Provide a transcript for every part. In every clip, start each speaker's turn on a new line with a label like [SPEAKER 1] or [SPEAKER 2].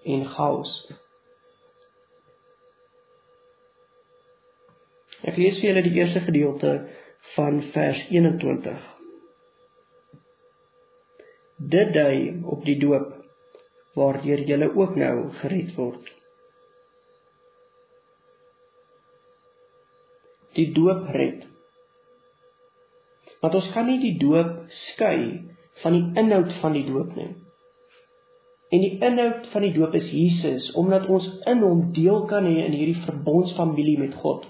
[SPEAKER 1] en chaos. Ek lees vir julle die eerste gedeelte van vers 21. Dit dui op die doop, waardeur julle ook nou gered word. Die doop red. Want ons kan nie die doop skei van die inhoud van die doop nie. En die inhoud van die doop is Jesus, omdat ons in hom deel kan hê in hierdie verbondsfamilie met God.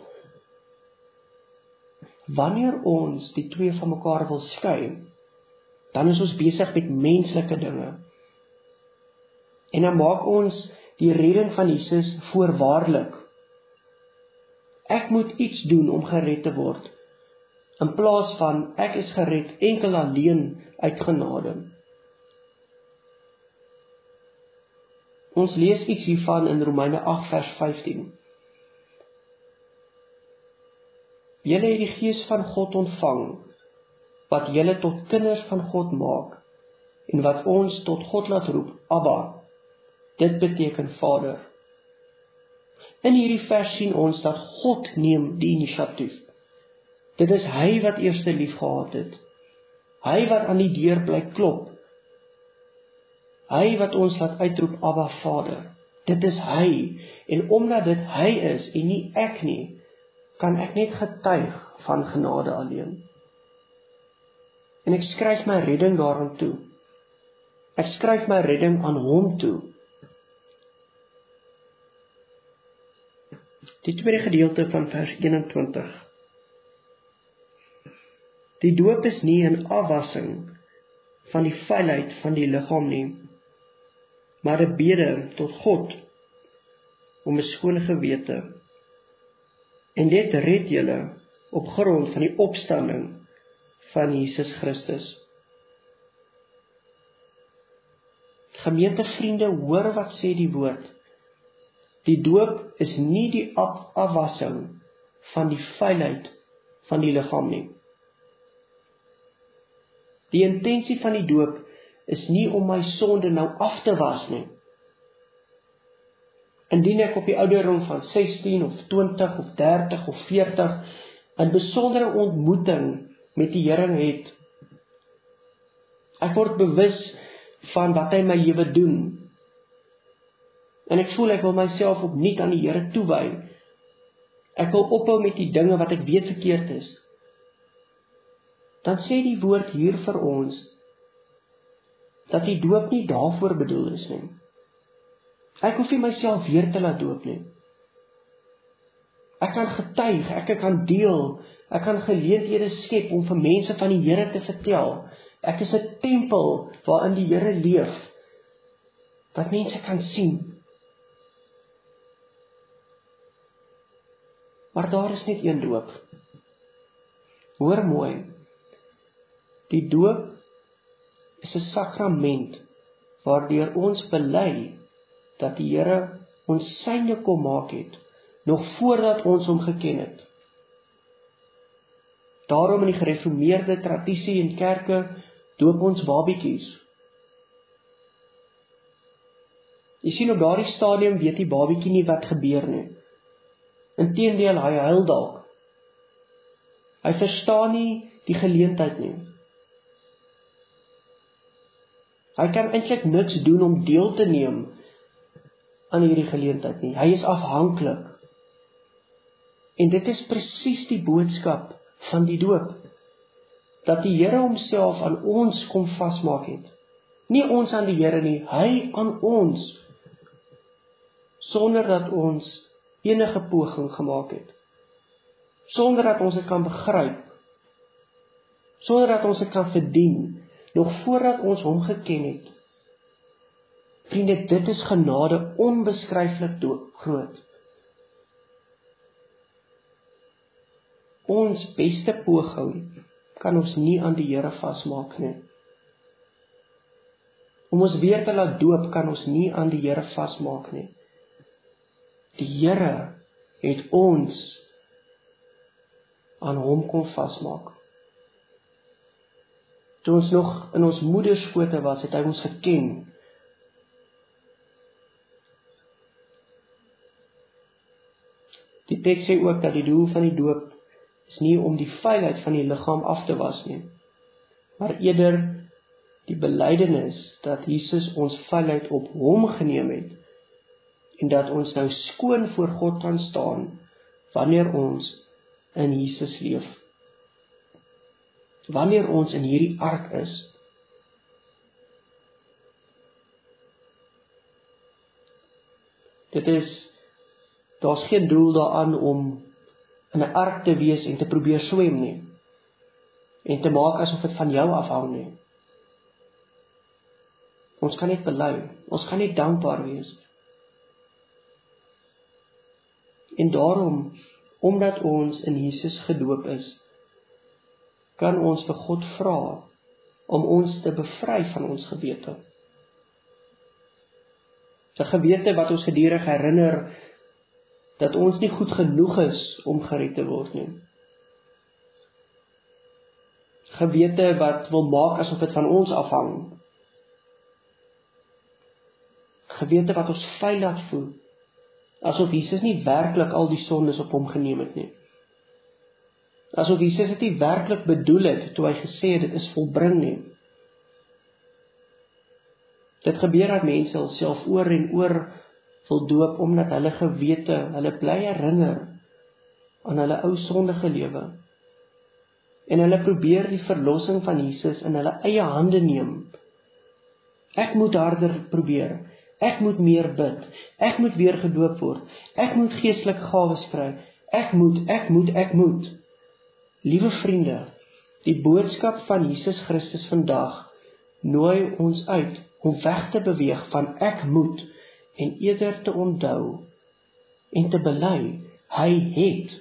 [SPEAKER 1] Wanneer ons die twee van mekaar wil skei, dan is ons besig met menslike dinge. En dan maak ons die redding van Jesus voorwaardelik. Ek moet iets doen om gered te word, in plaas van ek is gered enkel alleen uit genade. Ons lees iets hiervan in Romeine 8 vers 15. Julle het die Gees van God ontvang, wat julle tot kinders van God maak, en wat ons tot God laat roep, Abba. Dit beteken Vader. In hierdie vers sien ons dat God neem die inisiatief. Dit is hy wat eerste lief gehad het. Hy wat aan die deur bly klop. Hy wat ons laat uitroep, Abba Vader. Dit is hy, en omdat dit hy is en nie ek nie, kan ek net getuig van genade alleen. En ek skryf my redding daaraan toe. Ek skryf my redding aan hom toe. Die tweede gedeelte van vers 21. Die doop is nie 'n afwassing van die vuilheid van die liggaam nie, maar 'n bede tot God om 'n skoon gewete. En dit red julle op grond van die opstanding van Jesus Christus. Gemeentevriende, hoor wat sê die woord. Die doop is nie die afwassing van die vuilheid van die liggaam nie. Die intensie van die doop is nie om my sonde nou af te was nie. Indien ek op die ouderdom van 16 of 20 of 30 of 40 'n besondere ontmoeting met die Here het, ek word bewus van wat hy in my lewe doen, en ek voel ek wil myself opnuut aan die Here toewy. Ek wil ophou met die dinge wat ek weet verkeerd is. Dan sê die woord hier vir ons, dat die doop nie daarvoor bedoel is nie. Ek hoef nie myself weer te laat doop nie. Ek kan getuig, ek kan deel, ek kan geleenthede skep om vir mense van die Here te vertel. Ek is 'n tempel waarin die Here leef, wat mense kan sien. Maar daar is net een doop. Hoor mooi, die doop is 'n sakrament waardeur ons bely dat die Here ons syne kom maak het, nog voordat ons hom geken het. Daarom in die gereformeerde tradisie en kerke doop ons babietjies. Jy sien, op daardie stadium weet die babietjie nie wat gebeur nie. Inteendeel, hy huil dalk. Hy verstaan nie die geleentheid nie. Hy kan eintlik niks doen om deel te neem aan hierdie geleentheid nie. Hy is afhanklik. En dit is presies die boodskap van die doop. Dat die Here homself aan ons kom vasmaak het. Nie ons aan die Here nie, hy aan ons. Sonder dat ons enige poging gemaak het. Sonder dat ons dit kan begryp. Sonder dat ons dit kan verdien. Nog voordat ons hom geken het. Vriende, dit is genade onbeskryflik groot. Ons beste poging kan ons nie aan die Here vasmaak nie. Om ons weer te laat doop kan ons nie aan die Here vasmaak nie. Die Here het ons aan hom kom vasmaak. Toe ons nog in ons moederskote was, het hy ons geken. Die teks sê ook dat die doel van die doop is nie om die vuilheid van die liggaam af te was nie, maar eerder die belydenis dat Jesus ons vuilheid op hom geneem het, en dat ons nou skoon voor God kan staan, wanneer ons in Jesus leef. Wanneer ons in hierdie ark is. Daar's geen doel daaraan om in 'n ark te wees en te probeer swem nie, en te maak asof dit van jou afhang nie. Ons kan net bely, ons kan net dankbaar wees. En daarom, omdat ons in Jesus gedoop is, kan ons vir God vra om ons te bevry van ons gewete. 'n gewete wat ons gedurig herinner dat ons nie goed genoeg is om gered te word nie. Gewete wat wil maak asof dit van ons afhang. Gewete wat ons vuil laat voel, asof Jesus nie werklik al die sondes op hom geneem het nie. Asof Jesus dit nie werklik bedoel het toe hy gesê het dit is volbring nie. Dit gebeur dat mense hulself oor en oor wil doop omdat hulle gewete, hulle bly herinner aan hulle ou sondige lewe. En hulle probeer die verlossing van Jesus in hulle eie hande neem. Ek moet harder probeer. Ek moet meer bid. Ek moet weer gedoop word. Ek moet geestelike gawes kry. Ek moet. Liewe vriende, die boodskap van Jesus Christus vandag nooi ons uit om weg te beweeg van ek moet en eerder te onthou en te bely, hy het.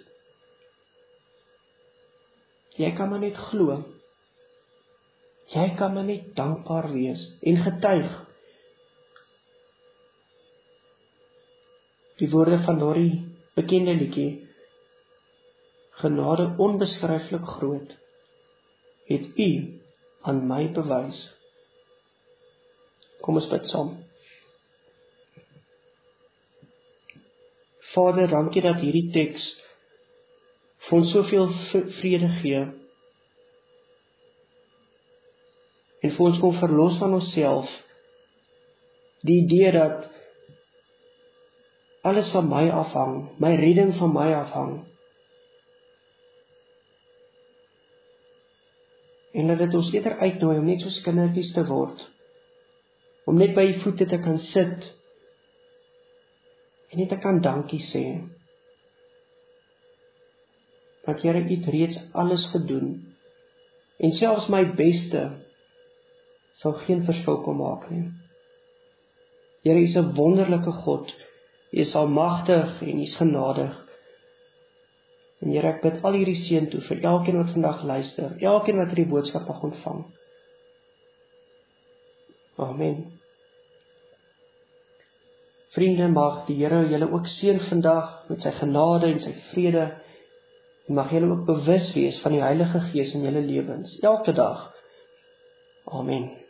[SPEAKER 1] Jy kan maar net glo. Jy kan maar net dankbaar wees en getuig. Die woorde van daardie bekende liedjie, genade onbeskryflik groot, het U aan my bewys. Kom ons bid saam. Vader, dankie dat hierdie teks vir ons soveel vrede gee, en vir ons kom verlos van onsself, die idee dat alles van my afhang, my redding van my afhang, en dat dit ons eerder uitnooi om net soos kindertjies te word, om net by U voete te kan sit, en net te kan dankie sê, dat Here, U het reeds alles gedoen, en selfs my beste sal geen verskil kom maak nie. Here, U is 'n wonderlike God, U is almagtig en U is genadig. En Here, ek bid al hierdie seën toe vir elkeen wat vandag luister, elkeen wat hierdie boodskap mag ontvang. Amen. Vriende, mag die Here julle ook seën vandag met sy genade en sy vrede, en mag julle ook bewus wees van die Heilige Gees in julle lewens, elke dag. Amen.